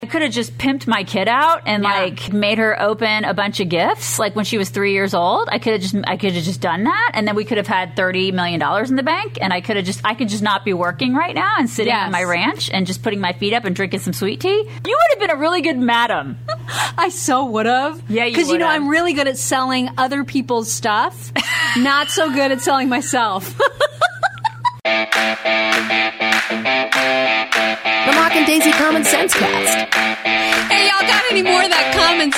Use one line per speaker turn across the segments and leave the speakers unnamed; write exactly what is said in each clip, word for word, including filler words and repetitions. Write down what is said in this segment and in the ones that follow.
I could have just pimped my kid out and
Yeah.
like made her open a bunch of gifts. Like when she was three years old, I could have just, I could have just done that. And then we could have had thirty million dollars in the bank. And I could have just, I could just not be working right now and sitting
Yes.
on my ranch and just putting my feet up and drinking some sweet tea. You would have been a really good madam.
I so would have.
Yeah, you
Because, you know,
would've.
I'm really good at selling other people's stuff. Not so good at selling myself.
The Mark and Daisy Common Sense Cast.
Hey, y'all got any more of that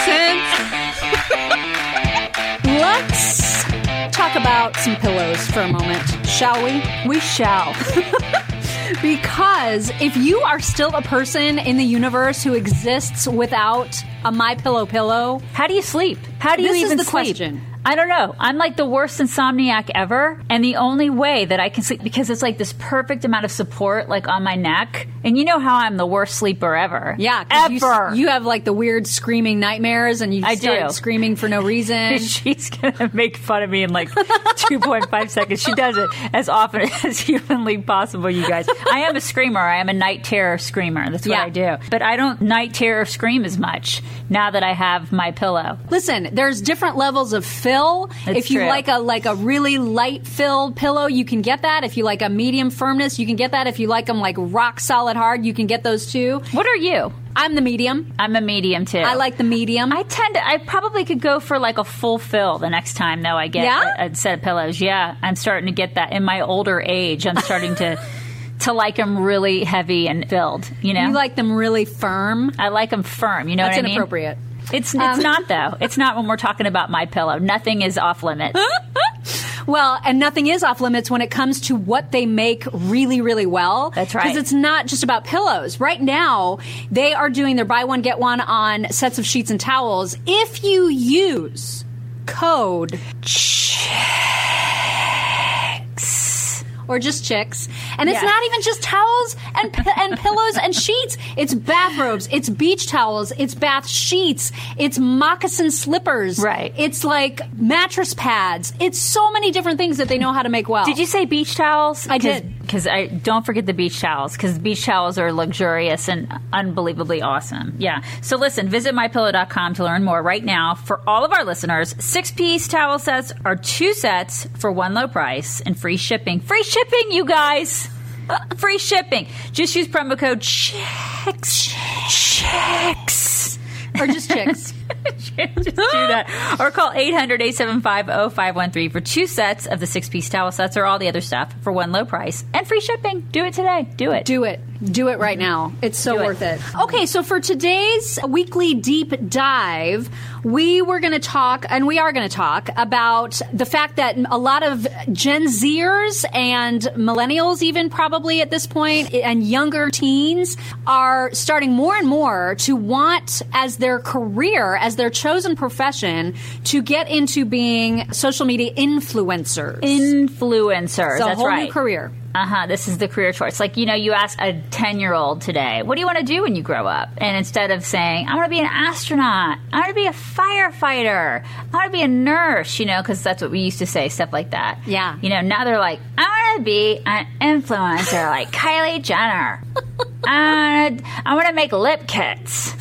common sense?
Let's talk about some pillows for a moment, shall we?
We shall.
Because if you are still a person in the universe who exists without a My Pillow pillow,
How do you sleep? How do you
This is
even
the
sleep?
question.
I don't know. I'm like the worst insomniac ever. And the only way that I can sleep, because it's like this perfect amount of support like on my neck. And you know how I'm the worst sleeper ever.
yeah, 'cause you,
Ever.
you have like the weird screaming nightmares and you
I
start
do.
screaming for no reason.
She's going to make fun of me in like two point five seconds. She does it as often as humanly possible, you guys. I am a screamer. I am a night terror screamer. That's what
Yeah.
I do. But I don't night terror scream as much now that I have My Pillow.
Listen, there's different levels of fill.
That's
if you
true.
like a like a really light filled pillow, you can get that. If you like a medium firmness, you can get that. If you like them like rock solid hard, you can get those too.
What are you?
I'm the medium.
I'm a medium too.
I like the medium.
I tend to, I probably could go for like a full fill the next time though I get
Yeah?
a, a set of pillows. Yeah, I'm starting to get that in my older age. I'm starting to to like them really heavy and filled, you know?
You like them really firm.
I like them firm, you know
That's
what I mean?
inappropriate.
It's it's
Um,
not though. It's not when we're talking about My Pillow. Nothing is off limits.
Well, and nothing is off limits when it comes to what they make really, really well.
That's right.
Because it's not just about pillows. Right now, they are doing their buy one, get one on sets of sheets and towels. If you use code CHICKS, or just chicks, and it's
Yeah.
not even just towels and pi- and pillows and sheets. It's bathrobes, it's beach towels, it's bath sheets, it's moccasin slippers.
Right.
It's like mattress pads. It's so many different things that they know how to make well.
Did you say beach towels?
I did.
Because I don't forget the beach towels, because beach towels are luxurious and unbelievably awesome. Yeah. So listen, visit my pillow dot com to learn more right now. For all of our listeners, six-piece towel sets are two sets for one low price and free shipping. Free shipping, you guys! Free shipping. Just use promo code CHICKS. CHICKS.
Or just chicks.
Just do that. Or call eight hundred, eight seven five, oh five one three for two sets of the six-piece towel sets or all the other stuff for one low price and free shipping. Do it today. Do it.
Do it. Do it right now. It's so
Do it.
worth it. Okay, so for today's weekly deep dive, we were going to talk, and we are going to talk, about the fact that a lot of Gen Zers and millennials, even probably at this point, and younger teens are starting more and more to want as their career, as their chosen profession, to get into being social media influencers.
Influencers.
It's a
That's
whole
right.
new career.
Uh-huh. This is the career choice. Like, you know, you ask a ten-year-old today, what do you want to do when you grow up? And instead of saying, I want to be an astronaut, I want to be a firefighter, I want to be a nurse, you know, because that's what we used to say, stuff like that.
Yeah.
You know, now they're like, I want to be an influencer like Kylie Jenner. I want to I want to make lip kits.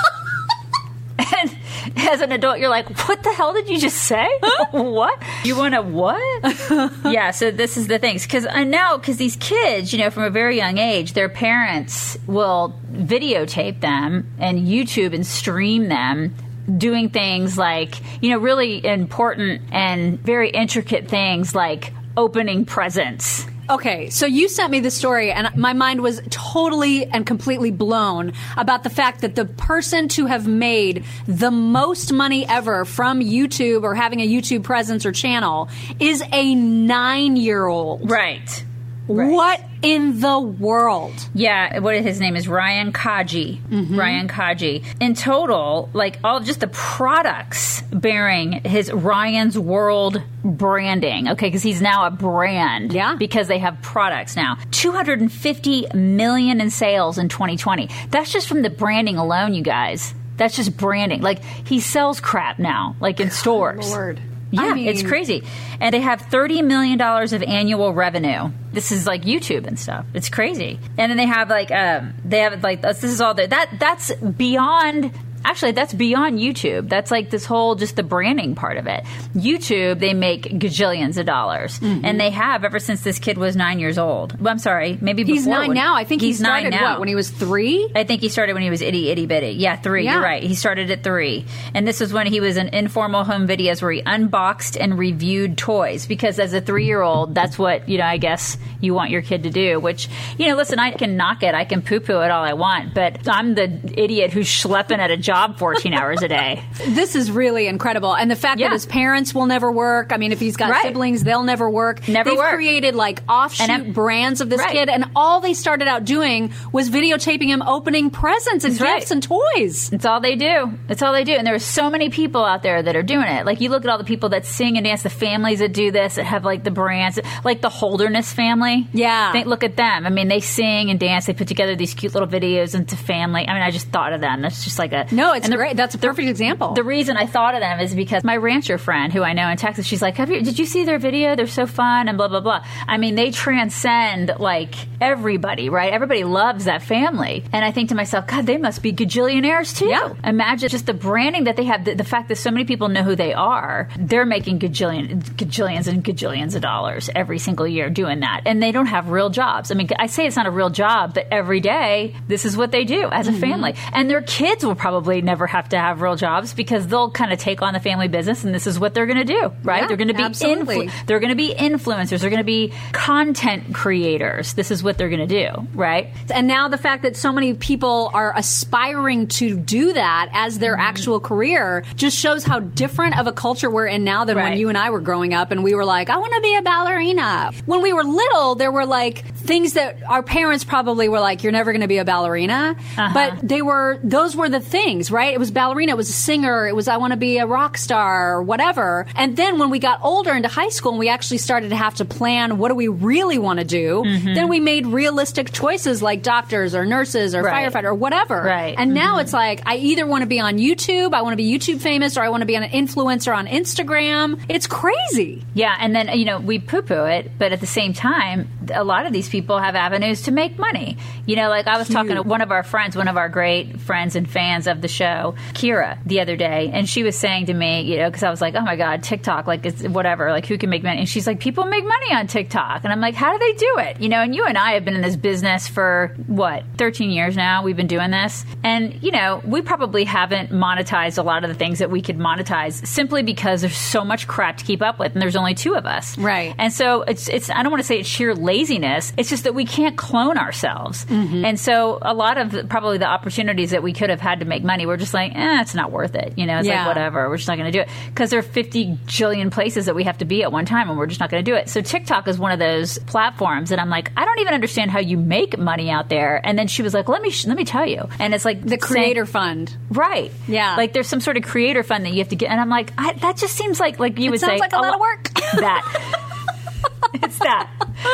And as an adult, you're like, what the hell did you just say? What? You want to what? Yeah, so this is the things. Because I know, because these kids, you know, from a very young age, their parents will videotape them and YouTube and stream them doing things like, you know, really important and very intricate things like opening presents.
Okay, so you sent me the story, and my mind was totally and completely blown about the fact that the person to have made the most money ever from YouTube or having a YouTube presence or channel is a nine-year-old.
Right.
What in the world?
Yeah, what his name is Ryan Kaji.
Mm-hmm.
Ryan Kaji. In total, like all just the products bearing his Ryan's World branding. Okay, because he's now a brand.
Yeah.
Because they have products now. two hundred fifty million in sales in twenty twenty. That's just from the branding alone, you guys. That's just branding. Like he sells crap now, like in stores.
Lord.
Yeah,
I mean,
it's crazy. And they have thirty million dollars of annual revenue. This is like YouTube and stuff. It's crazy. And then they have like, um, they have like, this is all the, that, that's beyond. Actually, that's beyond YouTube. That's like this whole, just the branding part of it. YouTube, they make gajillions of dollars. Mm-hmm. And they have ever since this kid was nine years old. Well, I'm sorry, maybe before.
He's nine
when,
now. I think
he's
he started,
nine now.
what, when he was three?
I think he started when he was itty, itty bitty. Yeah, three.
Yeah.
You're right. He started at three. And this was when he was in informal home videos where he unboxed and reviewed toys. Because as a three-year-old, that's what, you know, I guess you want your kid to do. Which, you know, listen, I can knock it. I can poo-poo it all I want. But I'm the idiot who's schlepping at a job fourteen hours a day.
This is really incredible. And the fact
Yeah.
that his parents will never work. I mean, if he's got
Right.
siblings, they'll never work.
Never
They've
work.
created like offshoot
And I'm-
brands of this
Right.
kid. And all they started out doing was videotaping him opening presents and
That's
gifts
right.
and toys.
It's all they do. It's all they do. And there are so many people out there that are doing it. Like, you look at all the people that sing and dance, the families that do this, that have, like, the brands, like the Holderness family.
Yeah.
They, look at them. I mean, they sing and dance. They put together these cute little videos into family. I mean, I just thought of them. That's just like a...
No, it's
and the-
great. That's a perfect example.
The reason I thought of them is because my rancher friend, who I know in Texas, she's like, Have you, did you see their video? They're so fun and blah, blah, blah. I mean, they transcend, like, everybody, right? Everybody loves that family. And I think to myself, God, they must be gajillionaires, too.
Yeah.
Imagine just the branding that they have, the, the fact that so many people know who they are. They're making gajillion, gajillions and gajillions of dollars every single year doing that. And they don't have real jobs. I mean, I say it's not a real job, but every day, this is what they do as a
Mm-hmm.
family. And their kids will probably never have to have real jobs because they'll kind of take on the family business, and this is what they're going to do, right?
Yeah,
they're going to be
absolutely.
influ- they're going to be influencers. They're going to be content creators. This is what they're going to do, right?
And now the fact that so many people are aspiring to do that as their
Mm-hmm.
actual career just shows how different of a culture we're in now than when
Right.
you and I were growing up and we were like, I want to be a ballerina. When we were little, there were like things that our parents probably were like, you're never going to be a ballerina.
Uh-huh.
But they were, those were the things, right? It was ballerina, it was a singer, it was I want to be a rock star or whatever. And then when we got older into high school and we actually started to have to plan what do we really want to do,
Mm-hmm.
then we made realistic choices like doctors or nurses or
Right.
firefighter or whatever.
Right.
And now it's like, I either want to be on YouTube, I want to be YouTube famous, or I want to be an influencer on Instagram. It's crazy.
Yeah, and then, you know, we poo-poo it, but at the same time, a lot of these people have avenues to make money. You know, like I was talking to one of our friends, one of our great friends and fans of the show, Kira, the other day, and she was saying to me, you know, because I was like, oh my God, TikTok, like it's whatever, like who can make money? And she's like, people make money on TikTok. And I'm like, how do they do it? You know, and you and I have been in this business for, what, thirteen years now? We've been doing this. And, you know, we probably haven't monetized a lot of the things that we could monetize simply because there's so much crap to keep up with, and there's only two of us.
Right.
And so it's, it's I don't want to say it's sheer laziness. It's just that we can't clone ourselves.
Mm-hmm.
And so a lot of probably the opportunities that we could have had to make money, we're just like, eh, it's not worth it. You know, it's
Yeah.
like, whatever. We're just not going to do it. Because there are fifty jillion places that we have to be at one time, and we're just not going to do it. So TikTok is one of those platforms that I'm like, I don't even understand how you make money out there. And then she was like, let me sh- let me tell you. And it's like
The
saying-
creator fund.
Right.
Yeah.
Like there's some sort of creator fund that you have to get. And I'm like, I, that just seems like, like you
It
would
sounds
say.
like a lot
lo-
of work.
That. It's that.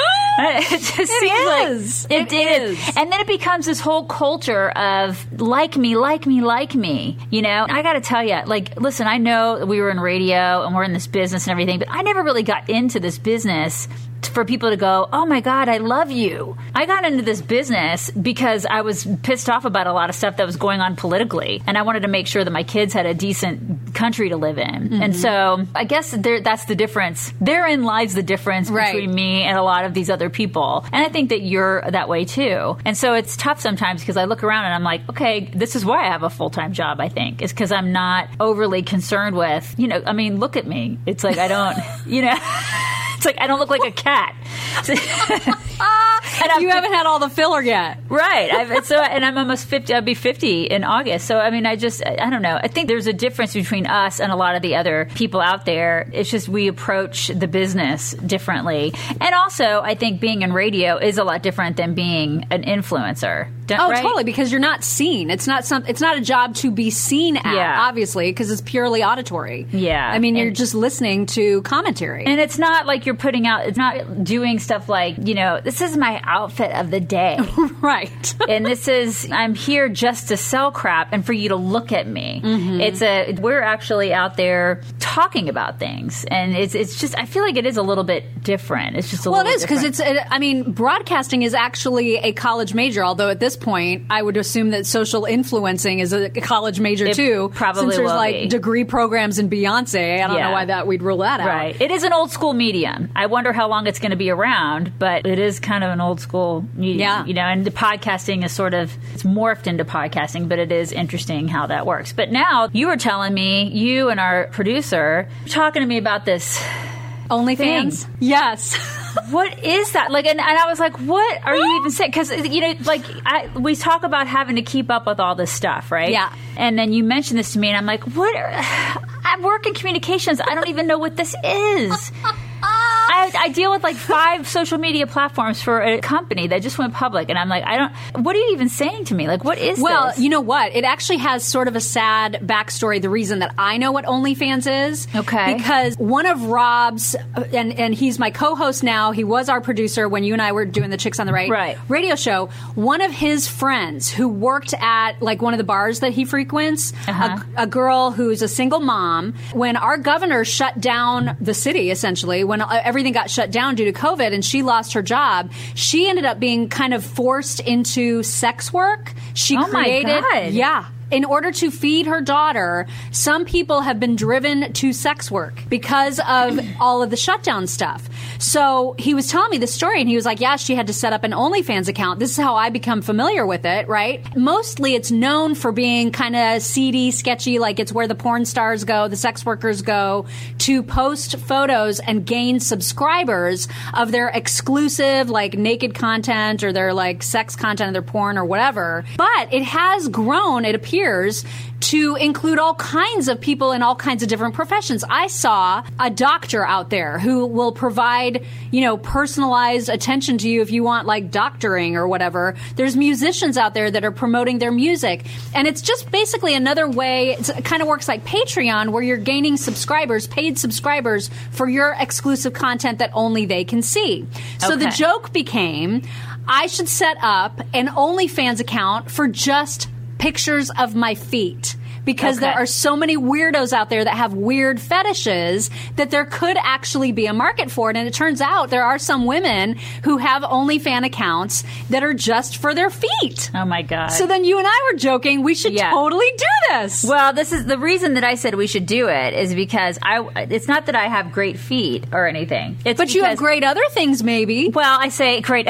It just
It
seems
is.
like it,
It
it
is.
is. And then it becomes this whole culture of like me, like me, like me. You know, I got to tell you, like, listen, I know we were in radio and we're in this business and everything, but I never really got into this business for people to go, oh my God, I love you. I got into this business because I was pissed off about a lot of stuff that was going on politically. And I wanted to make sure that my kids had a decent country to live in.
Mm-hmm.
And so I guess there, that's the difference. Therein lies the difference
Right.
between me and a lot of these other people. And I think that you're that way too. And so it's tough sometimes because I look around and I'm like, okay, this is why I have a full-time job, I think, is because I'm not overly concerned with, you know, I mean, look at me. It's like I don't, you know. It's like I don't look like a cat. And I'm-
You haven't had all the filler yet.
Right. I've, so, and I'm almost fifty. I'll be fifty in August. So, I mean, I just, I don't know. I think there's a difference between us and a lot of the other people out there. It's just we approach the business differently. And also, I think being in radio is a lot different than being an influencer. Don't,
Oh,
right?
totally, because you're not seen. It's not some. It's not a job to be seen at,
Yeah.
obviously, because it's purely auditory.
Yeah.
I mean, you're
And-
just listening to commentary.
And it's not like you're putting out, it's not doing stuff like, you know, this is my outfit of the day.
Right.
And this is, I'm here just to sell crap and for you to look at me.
Mm-hmm.
It's a, we're actually out there talking about things. And it's it's just, I feel like it is a little bit different. It's just a
Well, it
little
is because
different.
it's. I mean, broadcasting is actually a college major. Although at this point, I would assume that social influencing is a college major
It
too.
probably
since there's
will
like
be.
degree programs in Beyonce. I don't
Yeah.
know why that we'd rule that out.
Right. It is an old school medium. I wonder how long it's going to be around, but it is kind of an old school medium.
Yeah.
You know, and the podcasting is sort of, it's morphed into podcasting, but it is interesting how that works. But now you were telling me, you and our producer, talking to me about this.
OnlyFans.
Thing.
Yes.
What is that? Like, and, and I was like, what are you even saying? Because, you know, like, I, we talk about having to keep up with all this stuff, right?
Yeah.
And then you mentioned this to me, and I'm like, what? Are, I work in communications. I don't even know what this is. I, I deal with like five social media platforms for a company that just went public, and I'm like, I don't. What are you even saying to me? Like, what is
Well,
this?
you know what? It actually has sort of a sad backstory. The reason that I know what OnlyFans is,
Okay.
because one of Rob's, and and he's my co-host now. He was our producer when you and I were doing the Chicks on the Right,
Right.
radio show. One of his friends who worked at like one of the bars that he frequents,
Uh-huh.
a, a girl who's a single mom. When our governor shut down the city, essentially, when everything got shut down due to COVID and she lost her job, she ended up being kind of forced into sex work. She
Oh my
created,
God.
yeah. In order to feed her daughter, some people have been driven to sex work because of all of the shutdown stuff. So he was telling me the story, and he was like, yeah, she had to set up an OnlyFans account. This is how I become familiar with it, right? Mostly it's known for being kind of seedy, sketchy, like it's where the porn stars go, the sex workers go to post photos and gain subscribers of their exclusive, like, naked content or their, like, sex content of their porn or whatever. But it has grown, it appears, to include all kinds of people in all kinds of different professions. I saw a doctor out there who will provide, you know, personalized attention to you if you want, like, doctoring or whatever. There's musicians out there that are promoting their music. And it's just basically another way, it's, it kind of works like Patreon, where you're gaining subscribers, paid subscribers for your exclusive content that only they can see. So the
Okay.
joke became, I should set up an OnlyFans account for just pictures of my feet, because
Okay.
there are so many weirdos out there that have weird fetishes that there could actually be a market for it. And it turns out there are some women who have OnlyFans accounts that are just for their feet.
Oh my God.
So then you and I were joking, we should
Yeah.
totally do this.
Well, this is the reason that I said we should do it is because I. It's not that I have great feet or anything. It's
But you have
because-
great other things, maybe.
Well, I say great.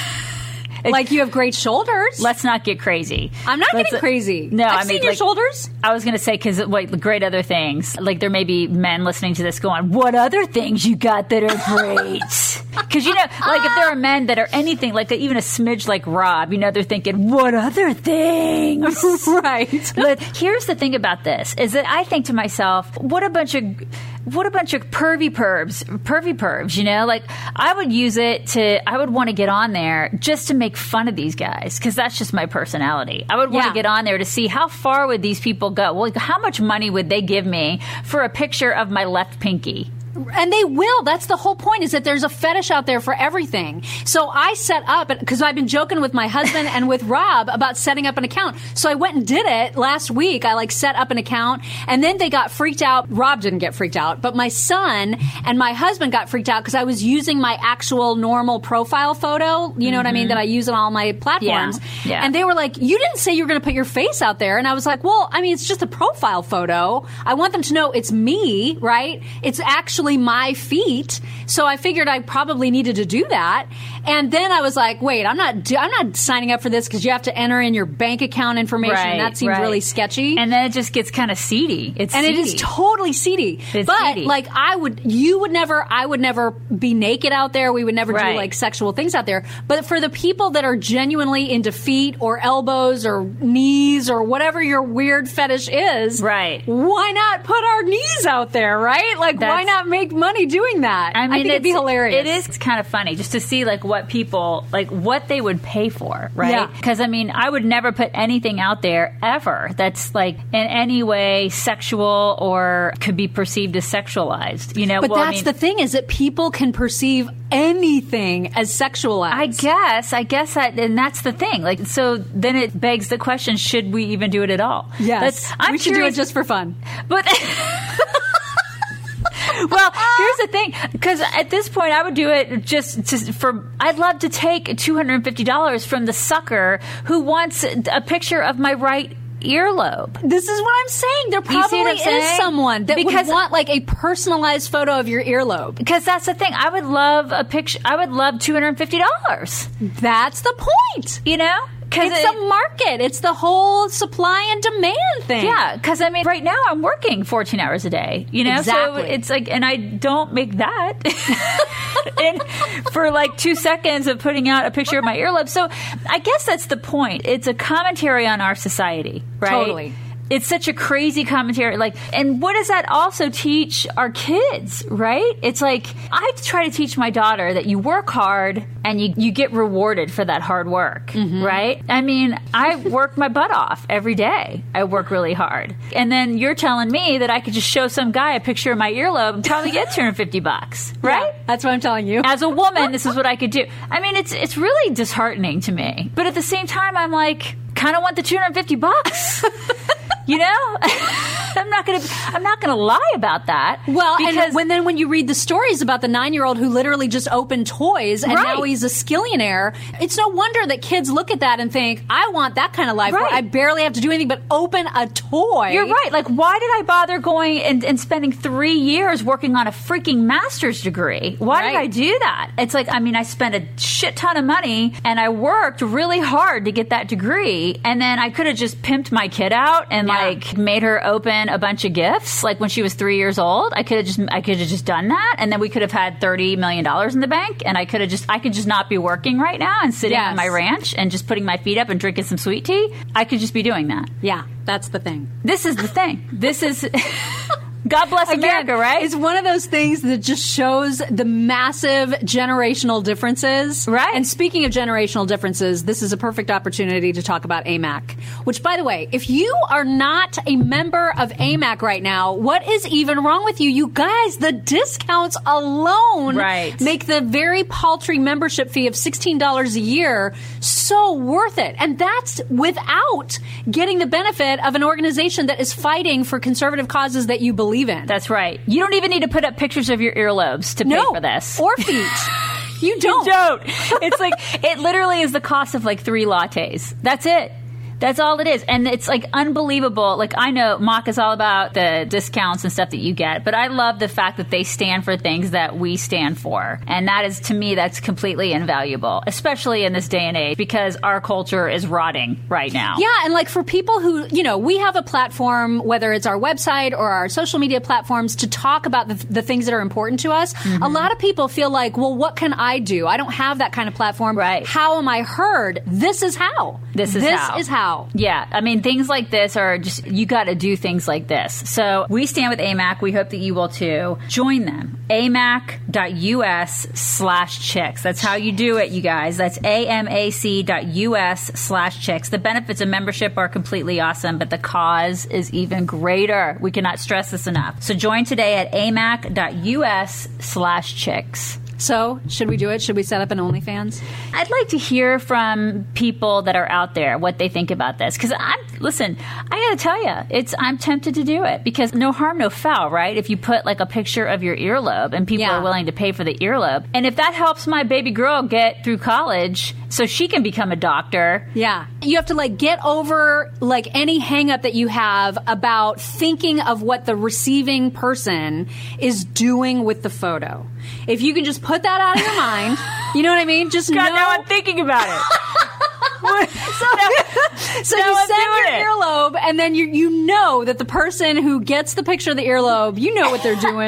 Like you have great shoulders.
Let's not get crazy.
I'm not
Let's-
getting crazy.
No,
I've
I mean,
seen your
like,
shoulders.
I was going to say, because like the great other things, like there may be men listening to this going, what other things you got that are great? Because, you know, like if there are men that are anything, like even a smidge like Rob, you know, they're thinking, what other things?
Right.
But here's the thing about this, is that I think to myself, what a bunch of... What a bunch of pervy pervs, pervy pervs, you know? Like, I would use it to, I would want to get on there just to make fun of these guys, because that's just my personality. I would want
Yeah.
to get on there to see how far would these people go? Well, how much money would they give me for a picture of my left pinky?
And they will. That's the whole point, is that there's a fetish out there for everything. So I set up, because I've been joking with my husband and with Rob about setting up an account. So I went and did it last week. I like set up an account, and then they got freaked out. Rob didn't get freaked out, but my son and my husband got freaked out because I was using my actual normal profile photo. You know what I mean? That I use on all my platforms.
Yeah. Yeah.
And they were like, you didn't say you were going to put your face out there. And I was like, well, I mean, it's just a profile photo. I want them to know it's me, right? It's actually my feet. So I figured I probably needed to do that. And then I was like, wait, I'm not do- I'm not signing up for this because you have to enter in your bank account information.
Right,
and that seems
right.
really sketchy.
And then it just gets kind of seedy. It's
And
seedy.
it is totally seedy.
It's
but
seedy.
like I would, you would never, I would never be naked out there. We would never
Right.
do like sexual things out there. But for the people that are genuinely into feet or elbows or knees or whatever your weird fetish is,
Right.
why not put our knees out there, right? Like, why
That's-
not make money doing that.
I mean,
I think it'd be
it's-
hilarious.
It is kind of funny just to see like what people like what they would pay for, right?
Yeah.
Because I mean, I would never put anything out there ever that's like in any way sexual or could be perceived as sexualized. You know,
But
well,
that's
I mean,
the thing is that people can perceive anything as sexualized.
I guess, I guess that, and that's the thing. Like, so then it begs the question: should we even do it at all?
Yes,
That's- I'm
we should do
curious-
it just for fun.
But well, here's the thing, because at this point, I would do it just, just for. I'd love to take two hundred and fifty dollars from the sucker who wants a picture of my right earlobe.
This is what I'm saying. There
You see what
probably
I'm
is
saying?
someone that
Because-
would want like a personalized photo of your earlobe.
Because that's the thing. I would love a picture. I would love two hundred and fifty dollars.
That's the point.
You know, because
It's the market. It's the whole supply and demand thing.
Yeah, because I mean, right now I'm working fourteen hours a day. You know,
Exactly.
so it's like, and I don't make that in, for like two seconds of putting out a picture of my earlobe. So I guess that's the point. It's a commentary on our society, right?
Totally.
It's such a crazy commentary. Like, and what does that also teach our kids, right? It's like, I try to teach my daughter that you work hard and you, you get rewarded for that hard work, right? I mean, I work my butt off every day. I work really hard. And then you're telling me that I could just show some guy a picture of my earlobe and probably get two hundred fifty bucks, right?
Yeah, that's what I'm telling you.
As a woman, this is what I could do. I mean, it's it's really disheartening to me. But at the same time, I'm like, kind of want the two hundred fifty bucks. You know, I'm not gonna. I'm not gonna lie about that.
Well,
because
and when then when you read the stories about the nine-year-old who literally just opened toys and
Right.
now he's a skillionaire, it's no wonder that kids look at that and think, "I want that kind of life where
Right.
I barely have to do anything but open a toy."
you're right. Like, why did I bother going and, and spending three years working on a freaking master's degree? Why did
Right.
I do that? It's like, I mean, I spent a shit ton of money and I worked really hard to get that degree, and then I could have just pimped my kid out and
Yeah.
like made her open a bunch of gifts. Like when she was three years old, I could have just I could have just done that, and then we could have had thirty million dollars in the bank, and I could have just I could just not be working right now and sitting
Yes.
on my ranch and just putting my feet up and drinking some sweet tea. I could just be doing that.
Yeah, that's the thing.
This is the thing. This is God bless America,
Again,
right?
It's one of those things that just shows the massive generational differences.
Right.
And speaking of generational differences, this is a perfect opportunity to talk about A M A C. Which, by the way, if you are not a member of A M A C right now, what is even wrong with you? You guys, the discounts alone
Right.
make the very paltry membership fee of sixteen dollars a year so worth it. And that's without getting the benefit of an organization that is fighting for conservative causes that you believe in.
That's right. You don't even need to put up pictures of your earlobes to pay
no,
for this.
or feet. You don't.
You don't. It's like, it literally is the cost of like three lattes. That's it. That's all it is. And it's like unbelievable. Like, I know Mock is all about the discounts and stuff that you get, but I love the fact that they stand for things that we stand for. And that is, to me, that's completely invaluable, especially in this day and age, because our culture is rotting right now.
Yeah, and like for people who, you know, we have a platform, whether it's our website or our social media platforms, to talk about the, the things that are important to us.
Mm-hmm.
A lot of people feel like, well, what can I do? I don't have that kind of platform.
Right.
How am I heard? This is how.
This is
this
how.
is how.
Yeah, I mean, things like this are just, you got to do things like this. So we stand with A M A C. We hope that you will too. Join them. amac.us slash chicks. That's how you do it, you guys. That's amac.us slash chicks. The benefits of membership are completely awesome, but the cause is even greater. We cannot stress this enough. So join today at amac.us slash chicks.
So, should we do it? Should we set up an OnlyFans?
I'd like to hear from people that are out there what they think about this. Because I'm listen, I got to tell you, it's I'm tempted to do it because no harm, no foul, right? If you put like a picture of your earlobe and people
Yeah.
are willing to pay for the earlobe, and if that helps my baby girl get through college so she can become a doctor,
Yeah. You have to like get over like any hang up that you have about thinking of what the receiving person is doing with the photo. If you can just put that out of your mind, you know what I mean? Just
God,
know.
now I'm thinking about it.
so so
now
you
I'm
send
doing
your
it.
earlobe, and then you you know that the person who gets the picture of the earlobe, you know what they're doing.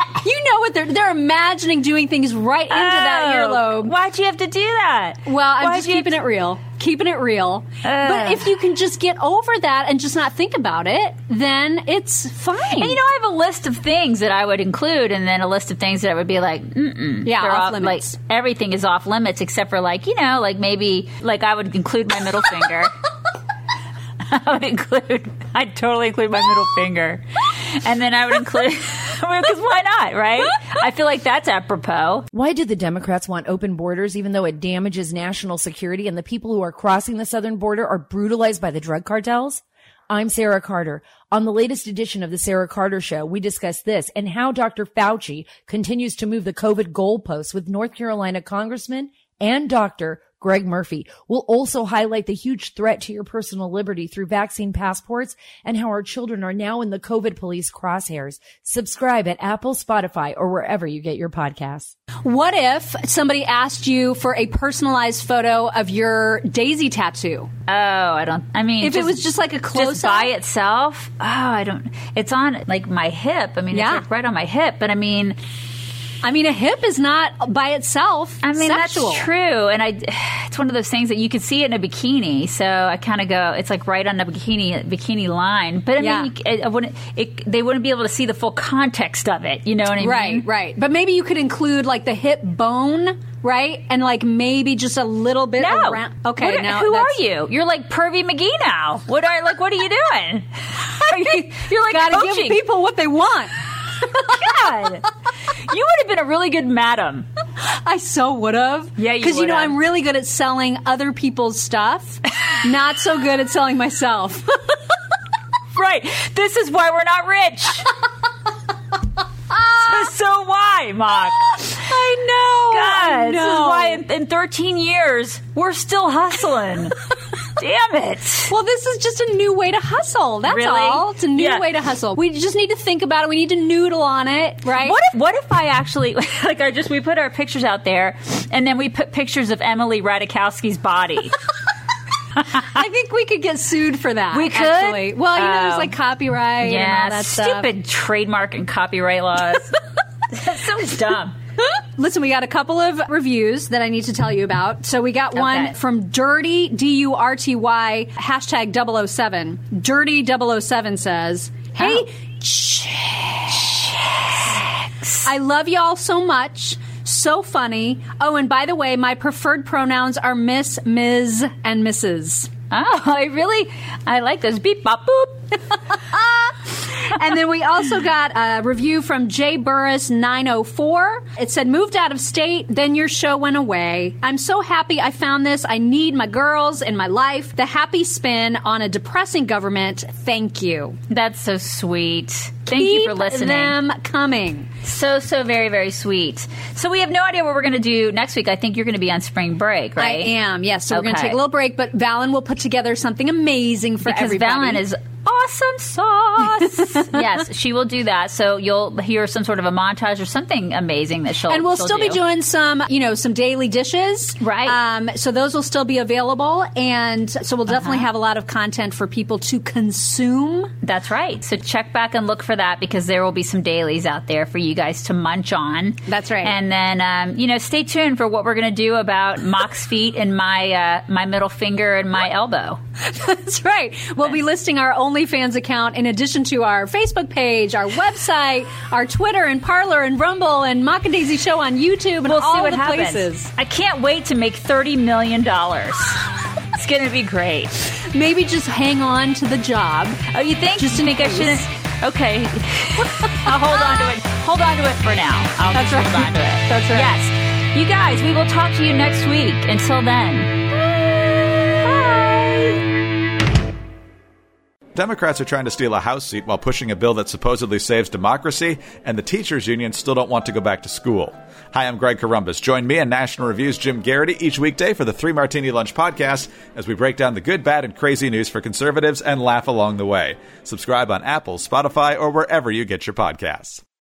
You know what they're they're imagining doing things right into that earlobe.
Why'd you have to do that?
Well, I'm
Why'd
just
you
keeping
have
it real. Keeping it real.
Uh.
But if you can just get over that and just not think about it, then it's fine.
And you know, I have a list of things that I would include, and then a list of things that I would be like, mm-mm.
Yeah,
They're
off
like,
limits.
everything is off limits except for, like, you know, like maybe, like I would include my middle finger. I would include, I'd totally include my middle finger. And then I would include, because why not, right? I feel like that's apropos.
Why do the Democrats want open borders even though it damages national security and the people who are crossing the southern border are brutalized by the drug cartels? I'm Sarah Carter. On the latest edition of the Sarah Carter Show, we discuss this and how Doctor Fauci continues to move the COVID goalposts with North Carolina Congressman and Doctor Greg Murphy. We'll also highlight the huge threat to your personal liberty through vaccine passports and how our children are now in the COVID police crosshairs. Subscribe at Apple, Spotify, or wherever you get your podcasts.
What if somebody asked you for a personalized photo of your daisy tattoo?
Oh, I don't, I mean.
If it was just like a close-up?
Just by itself? Oh, I don't, it's on, like, my hip. I mean,
Yeah.
it's like right on my hip. But I mean.
I mean, a hip is not by itself
I mean,
sexual.
that's true. And I, it's one of those things that you could see it in a bikini. So I kind of go, it's like right on the bikini bikini line. But I
Yeah.
mean, you, I wouldn't, it, they wouldn't be able to see the full context of it. You know what I
Right,
mean?
right. But maybe you could include like the hip bone, right? And like maybe just a little bit
No.
around. Okay,
What are-
now
who
that's-
are you? You're like Pervy McGee now. What are like? What are you doing? Are you, you're like
Gotta
coaching.
give people what they want.
God, you would have been a really good madam.
I so would have.
Yeah, you
Because you know
would've.
I'm really good at selling other people's stuff. Not so good at selling myself.
Right. This is why we're not rich. so, so why, Mock?
I know.
God,
I
this
know.
is why in, in thirteen years we're still hustling. Damn it.
Well, this is just a new way to hustle. That's
Really?
all. It's a new
Yeah.
way to hustle. We just need to think about it. We need to noodle on it, right?
What if what if I actually like I just we put our pictures out there and then we put pictures of Emily Ratajkowski's body.
I think we could get sued for that.
We could?
Actually. Well, you know,
Oh.
there's like copyright and all
Yeah,
that stuff.
stupid trademark and copyright laws. That's so dumb.
Listen, we got a couple of reviews that I need to tell you about. So we got one
Okay.
from Dirty, D U R T Y, hashtag double oh seven. Dirty double oh seven says, Hey,
Oh.
chicks. I love y'all so much. So funny. Oh, and by the way, my preferred pronouns are Miss, Miz, and Missus
Oh, I really I like those beep bop boop.
And then we also got a review from J Burris nine oh four. It said, moved out of state, then your show went away. I'm so happy I found this. I need my girls in my life. The happy spin on a depressing government. Thank you.
That's so sweet. Thank
Keep
you for listening.
them coming.
So, so very, very sweet. So we have no idea what we're going to do next week. I think you're going to be on spring break, right?
I am, yes. So we're going to
Okay.
take a little break, but Valen will put together something amazing for
Because
everybody.
Valen is awesome sauce. Yes, she will do that. So you'll hear some sort of a montage or something amazing that she'll
And we'll
she'll
still
do.
be doing some, you know, some daily dishes.
Right.
Um, so those will still be available. And so we'll definitely
Uh-huh.
have a lot of content for people to consume.
That's right. So check back and look for that because there will be some dailies out there for you guys to munch on.
That's right.
And then, um, you know, stay tuned for what we're going to do about Mock's feet and my uh, my middle finger and my elbow.
That's right. We'll be listing our OnlyFans account in addition to our Facebook page, our website, our Twitter and Parler and Rumble and Mock and Daisy Show on YouTube and
We'll
all
see what
the
happens.
places.
I can't wait to make thirty million dollars. It's going to be great.
Maybe just hang on to the job.
Oh, you think?
Just
you
in
think I
case.
shouldn't? Okay. I'll hold on to it. Hold on to it for now. I'll
That's
just
right.
hold on to it.
That's right.
Yes. You guys, we will talk to you next week. Until then.
Democrats are trying to steal a House seat while pushing a bill that supposedly saves democracy, and the teachers' union still don't want to go back to school. Hi, I'm Greg Corombos. Join me and National Review's Jim Garrity each weekday for the Three Martini Lunch podcast as we break down the good, bad, and crazy news for conservatives and laugh along the way. Subscribe on Apple, Spotify, or wherever you get your podcasts.